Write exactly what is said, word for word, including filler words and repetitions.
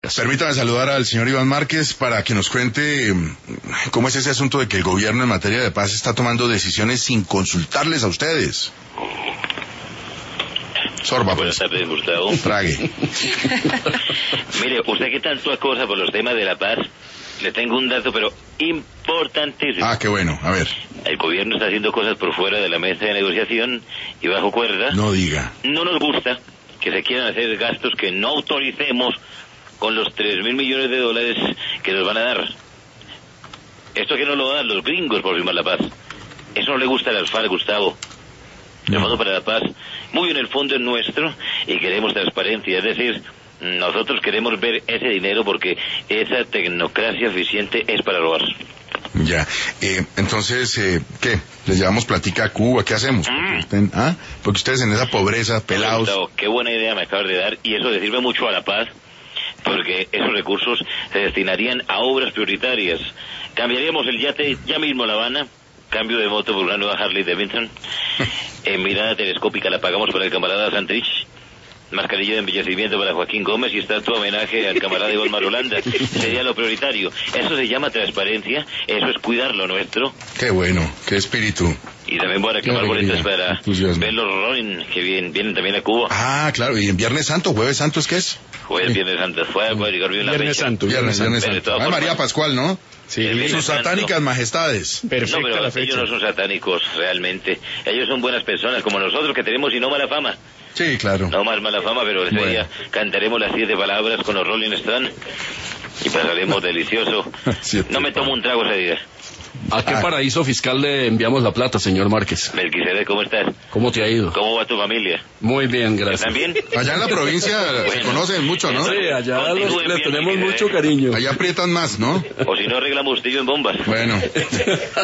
Permítame saludar al señor Iván Márquez para que nos cuente cómo es ese asunto de que el gobierno en materia de paz está tomando decisiones sin consultarles a ustedes. Sorba, Buenas pues. tardes, Gustavo. Trague. Mire, usted que tanto acosa por los temas de la paz, le tengo un dato, pero importantísimo. Ah, qué bueno, a ver. El gobierno está haciendo cosas por fuera de la mesa de negociación y bajo cuerda. No diga. No nos gusta que se quieran hacer gastos que no autoricemos con los tres mil millones de dólares que nos van a dar. Esto que no lo dan los gringos por firmar la paz. Eso no le gusta a las FARC, Gustavo. El Fondo para la Paz, muy en el fondo es nuestro y queremos transparencia, es decir, nosotros queremos ver ese dinero porque esa tecnocracia eficiente es para robar. Ya, eh, entonces, eh, ¿qué? ¿Les llevamos platica a Cuba? ¿Qué hacemos? Porque, usted- ¿ah? Porque ustedes en esa pobreza, pelados... Gustavo, qué buena idea me acabas de dar y eso le sirve mucho a la paz porque esos recursos se destinarían a obras prioritarias. Cambiaríamos el yate ya mismo a La Habana, cambio de moto por una nueva Harley Davidson, en mirada telescópica la pagamos para el camarada Santrich, mascarilla de embellecimiento para Joaquín Gómez y estatua homenaje al camarada Iván Marulanda. Sería lo prioritario. Eso se llama transparencia, eso es cuidar lo nuestro. Qué bueno, qué espíritu. Y también voy a reclamar Qué alegría, boletas para entusiasmo. ver los Rolling que vienen, vienen también a Cuba. Ah, claro, y en Viernes Santo, Jueves Santo, ¿es qué es? Jueves, Viernes Santo, fue a llegar bien la Viernes fecha. Santo. Viernes, Viernes Pero de Santo. todas Ah, formas- María Pascual, ¿no? Sí, El Viernes Sus Santo. satánicas majestades. perfecta No, pero la ellos fecha. no son satánicos, realmente. Ellos son buenas personas, como nosotros que tenemos y no mala fama. Sí, claro. No más mala fama, pero ese Bueno. día cantaremos las siete palabras con los Rolling Stones y pasaremos delicioso. Siete No me tomo un trago ese día. ¿A qué Ah. paraíso fiscal le enviamos la plata, señor Márquez? Melquisedec, ¿cómo estás? ¿Cómo te ha ido? ¿Cómo va tu familia? Muy bien, gracias. ¿Están bien? Allá en la provincia se Bueno. conocen mucho, ¿no? Sí, allá los- Continúen les bien, tenemos Melquisedec. mucho cariño. Allá aprietan más, ¿no? O si no, arreglamos usted y yo en bombas. Bueno.